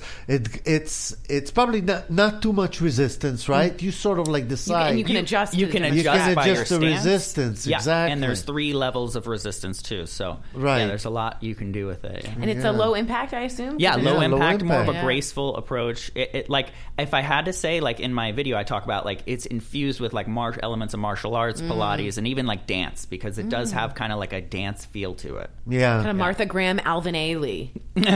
it's probably not too much resistance, right? You sort of like decide. And you can adjust. You to can the- adjust by your the stance. resistance, Yeah, exactly. and there's 3 levels of resistance too. So Right. yeah, there's a lot you can do with it. Yeah. And it's a low impact, I assume? Yeah, low low impact, more of a impact. graceful approach. It like, if I had to say, like in my video, I talk about like it's infused with like elements of martial arts, Pilates, and even like dance, because it does have kind of like a dance feel to it. Yeah. Kind of Martha Graham, Alvin Ailey.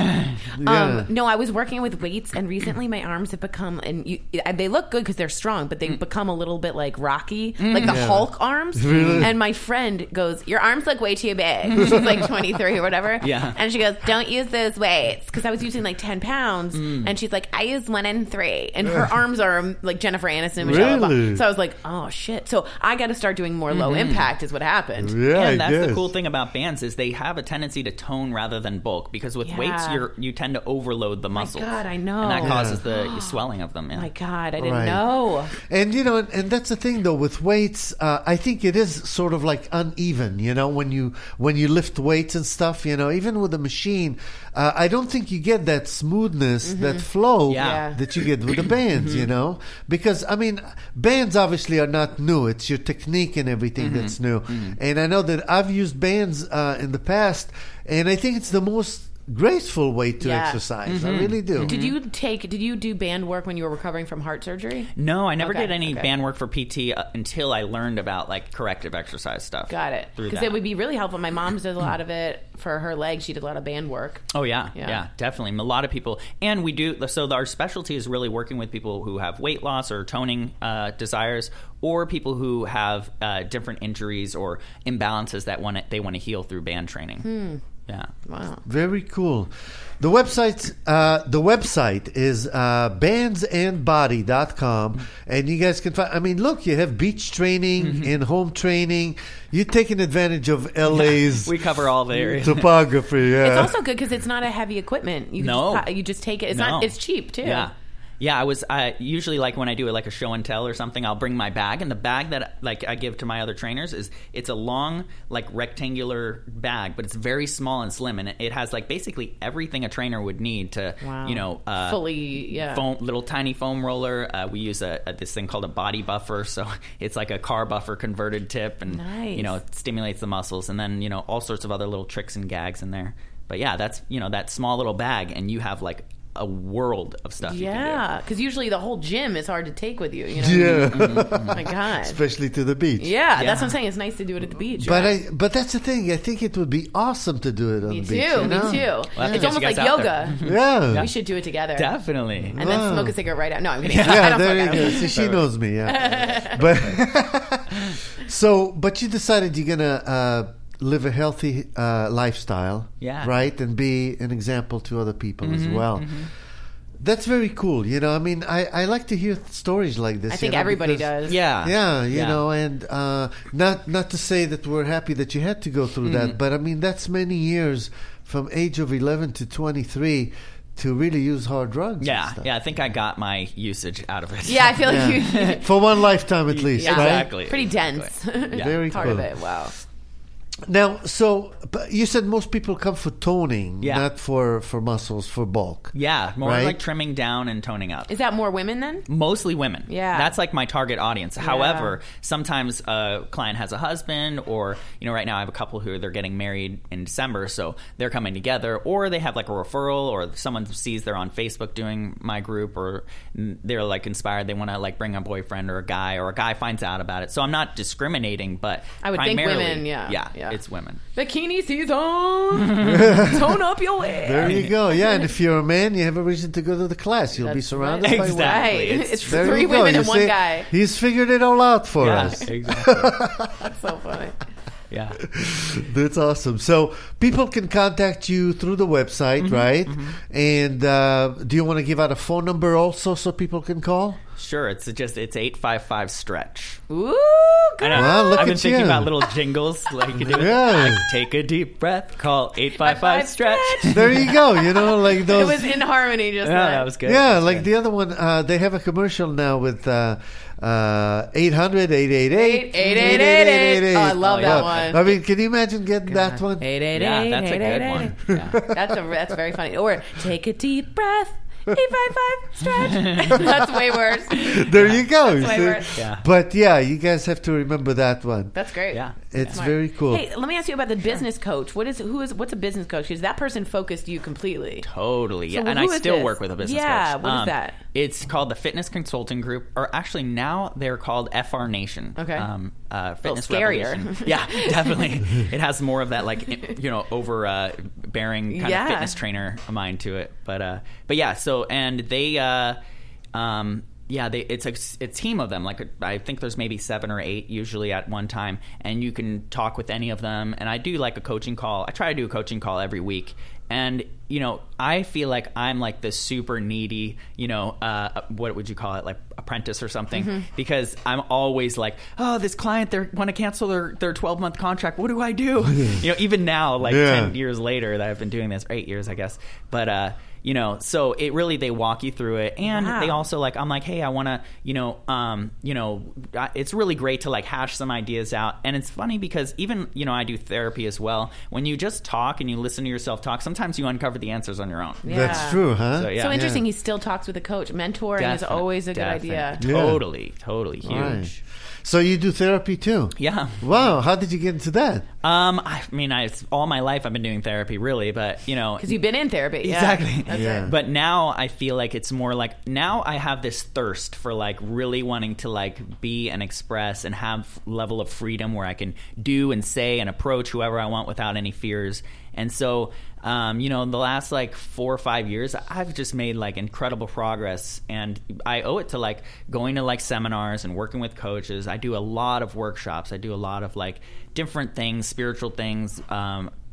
Yeah. No, I was working with weights, and recently my arms have become, they look good because they're strong, but they've become a little bit like Rocky, like the Hulk arms. Really? And my friend goes, your arms look way too big. She's like 23 or whatever. Yeah. And she goes, don't use those weights, because I was using like 10 pounds, and she's like, I use 1 and 3, and her arms are like Jennifer Aniston, Michelle Obama. Really? So I was like, oh shit. So I got to start doing more low impact is what happened. Yeah, And I that's the guess. cool thing about bands is they have a tendency to tone rather than bulk, because with weights you tend to overload the muscles. God, I know. And that causes the swelling of them. Yeah. My God, I didn't Right. know. And you know, and that's the thing though with weights. I think it is sort of like uneven. You know, when you lift weights and stuff. You know, even with a machine, I don't think you get that smoothness, that flow Yeah. that you get with the bands. You know, because I mean, bands obviously are not new. It's your technique and everything that's new. And I know that I've used bands in the past, and I think it's the most graceful way to Yeah. exercise. I really do. Did you do band work when you were recovering from heart surgery? No, I never Okay, did any okay. band work for PT until I learned about like corrective exercise stuff. Got it. through Because that. it would be really helpful. My mom did a lot of it for her legs. She did a lot of band work. Oh yeah, Yeah. yeah, definitely. A lot of people, and we do. So our specialty is really working with people who have weight loss or toning desires, or people who have different injuries or imbalances that they want to heal through band training. Yeah. Wow. Very cool. The website is bandsandbody.com, and you guys can find. I mean, look, you have beach training and home training. You're taking advantage of LA's We cover all the areas. topography. Yeah, It's also good because it's not a heavy equipment. You can No. you just take it. It's No. not. It's cheap too. Yeah. Yeah, I was usually like when I do like a show and tell or something, I'll bring my bag, and the bag that like I give to my other trainers it's a long like rectangular bag, but it's very small and slim, and it has like basically everything a trainer would need to fully little tiny foam roller. We use this thing called a body buffer, so it's like a car buffer converted tip, and it stimulates the muscles, and then all sorts of other little tricks and gags in there. But yeah, that's that small little bag, and you have like a world of stuff you can do. Yeah, because usually the whole gym is hard to take with you. Yeah. Oh my God. Especially to the beach. Yeah, that's what I'm saying. It's nice to do it at the beach. But that's the thing. I think it would be awesome to do it on the beach. Me too. It's almost like yoga. Yeah. We should do it together. Definitely. And then smoke a cigarette right out. No, I'm kidding. Yeah, there you go. See, she knows me. Yeah. But you decided you're gonna live a healthy lifestyle, right, and be an example to other people as well. That's very cool. I mean, I like to hear stories like this. I think everybody does. Yeah, and not to say that we're happy that you had to go through that, but I mean, that's many years from age of 11 to 23 to really use hard drugs. Yeah, I think I got my usage out of it. Yeah, I feel like you... For one lifetime at least, right? Exactly. Pretty dense. Very part cool. of it, wow. Now, but you said most people come for toning, not for muscles, for bulk. Yeah, more right? like trimming down and toning up. Is that more women then? Mostly women. Yeah. That's like my target audience. Yeah. However, sometimes a client has a husband, or, right now I have a couple who they're getting married in December, so they're coming together, or they have like a referral, or someone sees they're on Facebook doing my group, or they're like inspired, they want to like bring a boyfriend or a guy finds out about it. So I'm not discriminating, but I would think women, yeah. It's women. Bikini season. Tone up your way. There you go. Yeah, and if you're a man, you have a reason to go to the class. You'll be surrounded by women. Exactly. It's 3 women and 1 guy. He's figured it all out for us. Exactly. That's so funny. Yeah. That's awesome. So people can contact you through the website, right? And do you want to give out a phone number also so people can call? Sure. It's 855-STRETCH. Ooh, good. Well, I've been thinking about little jingles like you can do. Like, take a deep breath. Call 855-STRETCH. There you go. Like those. It was in harmony just Yeah, then. that was good. Yeah, like good. The other one. They have a commercial now with 800-888-8888. Oh, I love that one. I mean, can you imagine getting that one? 888. Yeah, that's a good one. Yeah. That's very funny. Or take a deep breath. 855 stretch. That's way worse. There you go. That's way worse. Yeah. But yeah, you guys have to remember that one. That's great. Yeah. It's very cool. Hey, let me ask you about the business coach. What's a business coach? Is that person focused you completely? Totally. Yeah. So and I still work with a business coach. Yeah. What is that? It's called the Fitness Consulting Group, or actually now they're called FR Nation. Okay. Fitness scarier. Revolution. Yeah, definitely. It has more of that overbearing kind of fitness trainer mind to it. But yeah. So and they. It's a team of them. Like I think there's maybe 7 or 8 usually at one time, and you can talk with any of them. And I do like a coaching call. I try to do a coaching call every week. And I feel like I'm like the super needy, what would you call it, like apprentice or something? Because I'm always like, oh, this client, they want to cancel their 12-month contract. What do I do? Even now, like 10 years later that I've been doing this, or 8 years, I guess. But so it really, they walk you through it. And they also like, I'm like, hey, I want to, it's really great to like hash some ideas out. And it's funny because even, I do therapy as well. When you just talk and you listen to yourself talk, sometimes you uncover the answers on your own. Yeah. That's true, huh? So, so interesting. He still talks with a coach. Mentoring is always a good idea. Totally huge. Right. So you do therapy too? Yeah. Wow. How did you get into that? I mean, all my life I've been doing therapy, really, but because you've been in therapy, exactly. That's right. But now I feel like it's more like now I have this thirst for like really wanting to like be and express and have level of freedom where I can do and say and approach whoever I want without any fears. And so, in the last like 4 or 5 years, I've just made like incredible progress, and I owe it to like going to like seminars and working with coaches. I do a lot of workshops. I do a lot of like different things, spiritual things,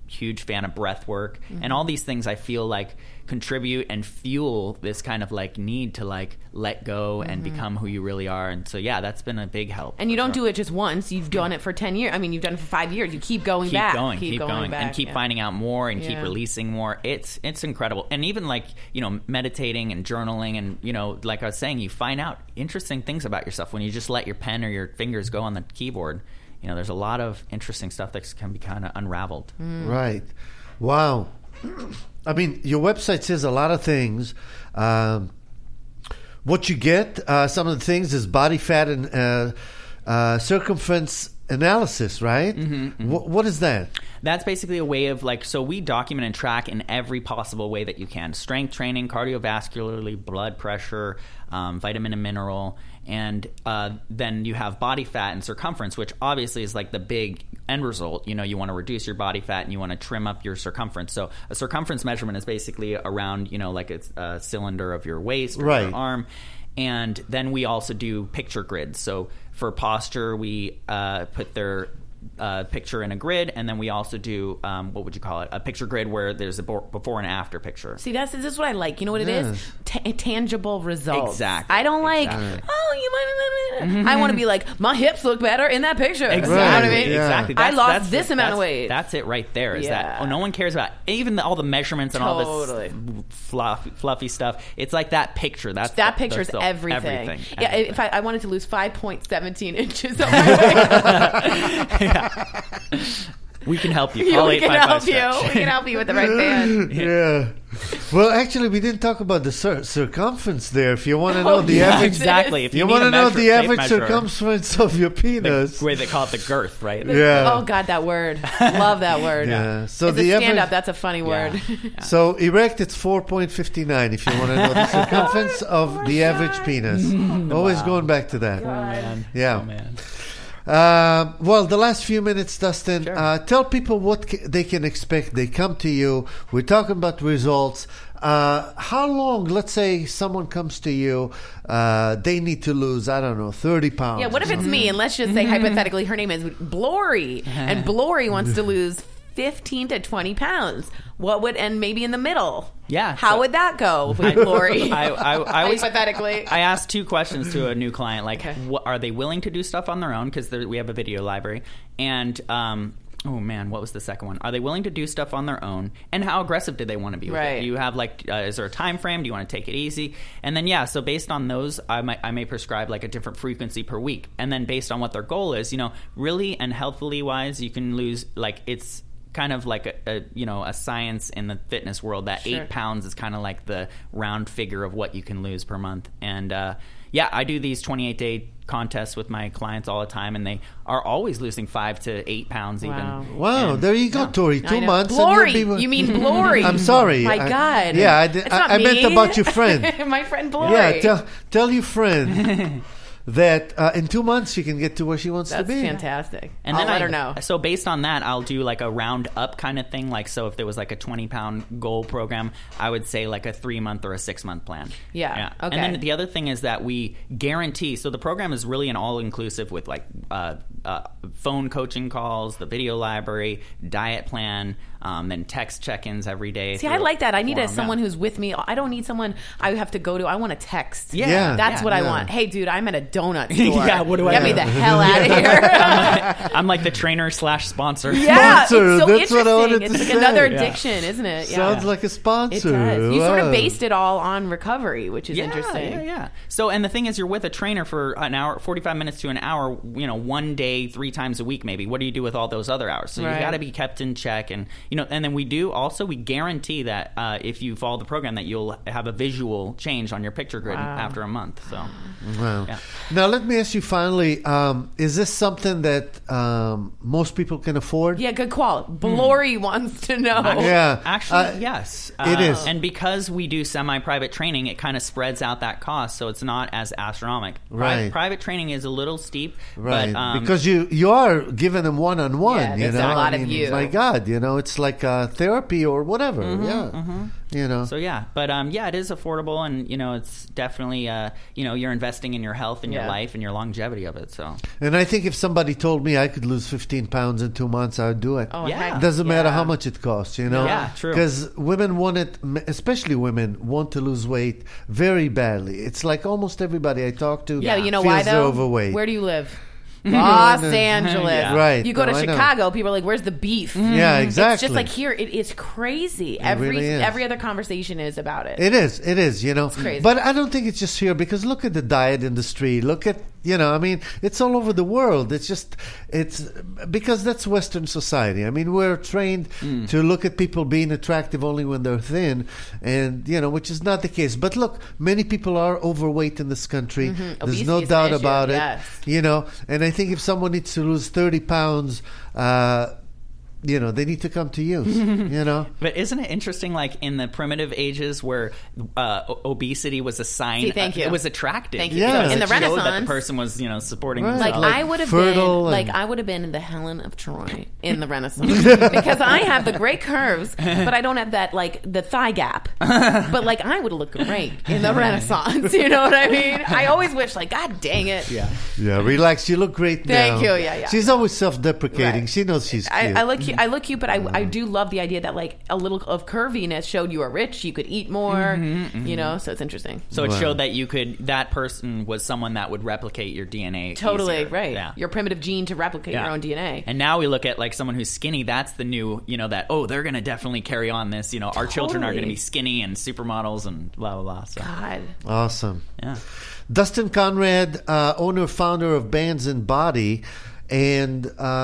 huge fan of breath work, and all these things I feel like contribute and fuel this kind of like need to like let go and become who you really are. And so that's been a big help. And you don't do it just once. You've done it for 10 years. I mean, you've done it for 5 years. You keep going back. Keep going back, and keep finding out more and keep releasing more. It's incredible. And even like, meditating and journaling and, like I was saying, you find out interesting things about yourself when you just let your pen or your fingers go on the keyboard. There's a lot of interesting stuff that can be kind of unraveled. Right. Wow. I mean, your website says a lot of things. What you get, some of the things is body fat and circumference analysis, right? What is that? That's basically a way of so we document and track in every possible way that you can. Strength training, cardiovascularly, blood pressure, vitamin and mineral. And then you have body fat and circumference, which obviously is like the big end result. You want to reduce your body fat and you want to trim up your circumference. So a circumference measurement is basically around, like a cylinder of your waist or your arm. And then we also do picture grids. So for posture, we put their picture in a grid, and then we also do what would you call it? A picture grid where there's a before and after picture. See, this is what I like. You know what it is? Tangible results. Exactly. I don't like. Oh, you might. I want to be like, my hips look better in that picture. Exactly. You know what I mean? Exactly. I lost this amount of weight. That's it right there. Is that no one cares about even all the measurements and all this fluffy stuff. It's like that picture. That picture is everything. Yeah. Everything. If I wanted to lose 5.17 inches on my waist. We can help you. We can help you. We can help you with the right band. Yeah. Well, actually, we didn't talk about the circumference there. If you want to know the average, exactly. If you want to know the average circumference of your penis, the way they call it the girth, right? Yeah. Oh God, that word. Love that word. Yeah. So the stand up. That's a funny word. Yeah. So erect, it's 4.59. If you want to know the circumference of the average penis, always going back to that. Oh, man. Yeah. Oh, man. Well, the last few minutes, Dustin, tell people what they can expect. They come to you. We're talking about results. How long, let's say someone comes to you, they need to lose, 30 pounds. Yeah, what if it's me? And let's just say, hypothetically, her name is Blory. And Blory wants to lose 15 to 20 pounds. And maybe in the middle. Yeah. How would that go with Lori? I always, hypothetically. I ask two questions to a new client. Like, are they willing to do stuff on their own? Because we have a video library. And, oh man, what was the second one? Are they willing to do stuff on their own? And how aggressive do they want to be with it? Do you have is there a time frame? Do you want to take it easy? And then, so based on those, I may prescribe like a different frequency per week. And then based on what their goal is, really and healthily wise, you can lose, it's kind of like a science in the fitness world that 8 pounds is kind of like the round figure of what you can lose per month. And I do these 28-day contests with my clients all the time, and they are always losing 5 to 8 pounds even. Wow, there you go, Tori. 2 months. Glory. You mean Glory. I'm sorry. My God. Yeah, I meant about your friend. My friend Glory. Yeah, tell your friend that in 2 months she can get to where she wants to be. That's fantastic. And I'll then let her know. So based on that, I'll do like a round up kind of thing. So if there was like a 20-pound goal program, I would say like a 3-month or a 6-month plan. Yeah. Okay. And then the other thing is that we guarantee. So the program is really an all-inclusive with like phone coaching calls, the video library, diet plan, then text check-ins every day. See, I like that. I need someone who's with me. I don't need someone I have to go to. I want to text. Yeah. That's what I want. Hey, dude, I'm at a donut store. What do I Get me the hell out of here. I'm like the trainer / sponsor. Yeah, Sponsor. it's so That's what I wanted interesting. to It's say. like another addiction, isn't it? Sounds like a sponsor. It does. You sort of Wow. based it all on recovery, which is interesting. Yeah. So, and the thing is, you're with a trainer for an hour, 45 minutes to an hour, one day, 3 times a week maybe. What do you do with all those other hours? So you got to be kept in check. And, and then we guarantee that if you follow the program that you'll have a visual change on your picture grid after a month. So, wow. Now, let me ask you finally, is this something that most people can afford? Yeah, good call. Blory wants to know. Actually, yes. It is. And because we do semi-private training, it kind of spreads out that cost, so it's not as astronomical. Right. Private training is a little steep. Right. But, because you are giving them one-on-one. Yeah, you that's know, a lot of you. My God, it's like therapy or whatever. So yeah, but it is affordable, and it's definitely you're investing in your health and your life and your longevity of it. So, and I think if somebody told me I could lose 15 pounds in 2 months, I would do it. Oh, Yeah. heck, Doesn't matter yeah. how much it costs, Yeah, true. Because women want it, especially women, want to lose weight very badly. It's like almost everybody I talk to Yeah, you know feels why they're though? overweight. Where do you live? Los Angeles. Yeah. Right. You go to No, I know. Chicago, people are like, "Where's the beef?" Yeah, exactly. It's just like here, it is crazy. really is. Every other conversation is about it. It is, crazy. But I don't think it's just here, because look at the diet industry. Look at, it's all over the world. It's because that's Western society. I mean, we're trained to look at people being attractive only when they're thin, and, which is not the case. But look, many people are overweight in this country. There's Obesity no is an doubt issue, about it. yes. And I think if someone needs to lose 30 pounds, they need to come to you, But isn't it interesting, like in the primitive ages where obesity was a sign, See, thank you. it was attractive. Thank you. Yeah. In the It showed that the Renaissance, person was, supporting Right. themselves. like I would have fertile been, and- I would have been the Helen of Troy in the Renaissance because I have the great curves, but I don't have that the thigh gap. But I would look great in the Renaissance. You know what I mean? I always wish, God dang it. Yeah. Yeah, relax. You look great now. Thank you. Yeah. She's always self-deprecating. Right. She knows she's cute. I look cute. I look cute, but I do love the idea that a little of curviness showed you are rich. You could eat more. So it's interesting. So it Wow. showed that that person was someone that would replicate your DNA. Totally easier. right. Yeah. Your primitive gene to replicate your own DNA. And now we look at someone who's skinny. That's the new, they're going to definitely carry on this. Our children are going to Totally. be skinny and supermodels and blah blah blah. So God. Awesome. yeah. Dustin Conrad, owner, founder of Bands and Body. And,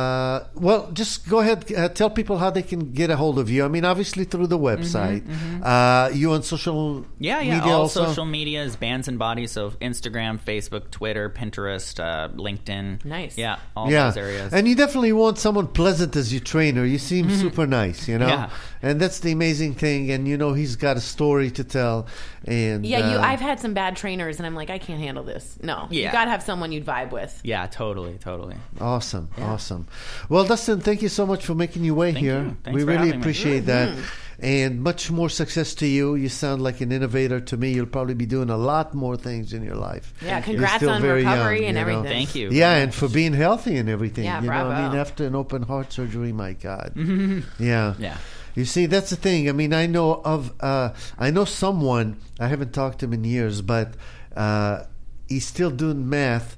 just go ahead, tell people how they can get a hold of you. I mean, obviously through the website. You on social media all also? social media is Bands and Body. So Instagram, Facebook, Twitter, Pinterest, LinkedIn. Nice. Yeah, all those areas. And you definitely want someone pleasant as your trainer. You seem super nice, Yeah. And that's the amazing thing. And, he's got a story to tell. And Yeah, I've had some bad trainers, and I'm like, I can't handle this. No, you Yeah. got to have someone you'd vibe with. Yeah, totally. Awesome. Well, Dustin, thank you so much for making your way Thank here. you. Thanks We for really having me. appreciate that. And much more success to you. You sound like an innovator to me. You'll probably be doing a lot more things in your life. Yeah, You're congrats still on very recovery young, and you know. everything. Thank you. Yeah, and for being healthy and everything. Yeah, I bravo. mean, after an open heart surgery, my God. Yeah. You see, that's the thing. I mean, I know someone, I haven't talked to him in years, but he's still doing math.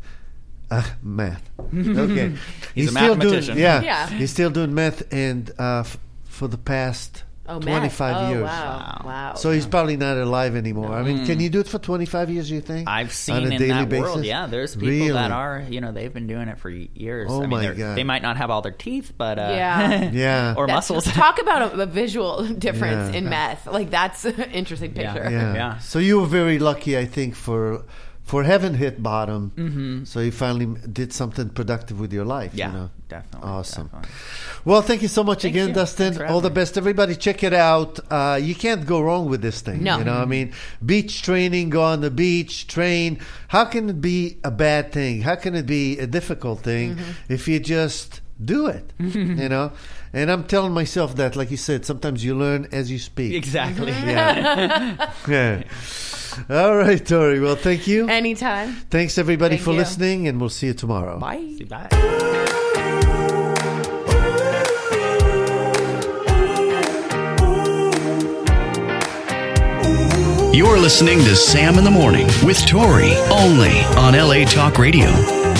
Okay. He's a still mathematician. doing, Yeah. he's still doing math, and for the past 25 years. Wow. So he's probably not alive anymore. I mean, can you do it for 25 years, you think? I've seen on a in daily that basis? world, yeah. There's people Really? that are, they've been doing it for years. Oh, I mean, my God. They might not have all their teeth, but Yeah. Yeah. or muscles. Talk about a visual difference Yeah. in meth. That's an interesting picture. Yeah. So you were very lucky, I think, for having hit bottom. So you finally did something productive with your life. Yeah, definitely. Awesome. Definitely. Well, thank you so much again, you. Dustin. Thanks for All the having me. best. Everybody, check it out. You can't go wrong with this thing. No. I mean, beach training, go on the beach, train. How can it be a bad thing? How can it be a difficult thing if you just do it? And I'm telling myself that, like you said, sometimes you learn as you speak. Exactly. Yeah. All right, Tori. Well, thank you. Anytime. Thanks, everybody, Thank for you. listening, and we'll see you tomorrow. Bye. Bye. You're listening to Sam in the Morning with Tori, only on LA Talk Radio.